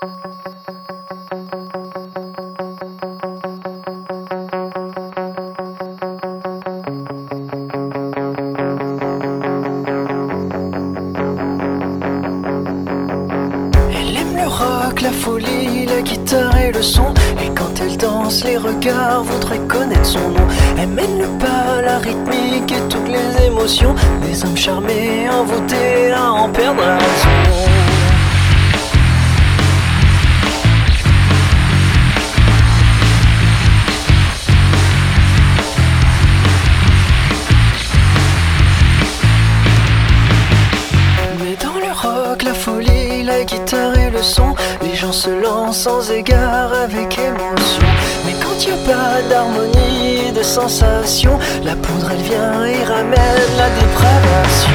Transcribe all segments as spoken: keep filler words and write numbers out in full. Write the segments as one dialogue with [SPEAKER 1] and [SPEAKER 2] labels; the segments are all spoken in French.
[SPEAKER 1] Elle aime le rock, la folie, la guitare et le son. Et quand elle danse, les regards voudraient connaître son nom. Elle mène le pas, la rythmique et toutes les émotions. Des hommes charmés, envoûtés à en perdre la raison. La folie, la guitare et le son, les gens se lancent sans égard avec émotion. Mais quand y a pas d'harmonie et de sensation, la poudre elle vient et ramène la dépravation.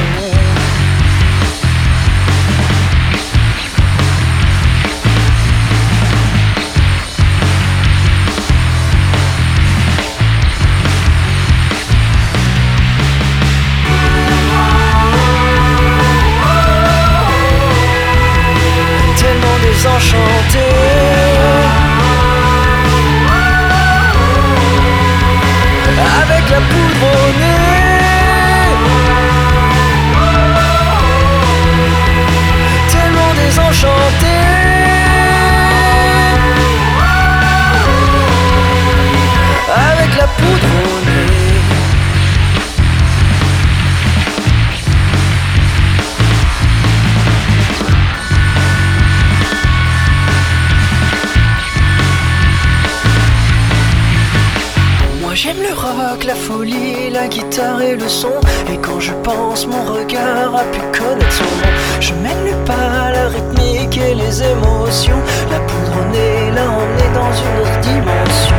[SPEAKER 1] Enchanté, avec la poudre au nez, tellement désenchanté, avec la poudre au nez. J'aime le rock, la folie, la guitare et le son. Et quand je pense, mon regard a pu connaître son nom. Je mène le pas, la rythmique et les émotions. La poudre au nez l'a emmené dans une autre dimension.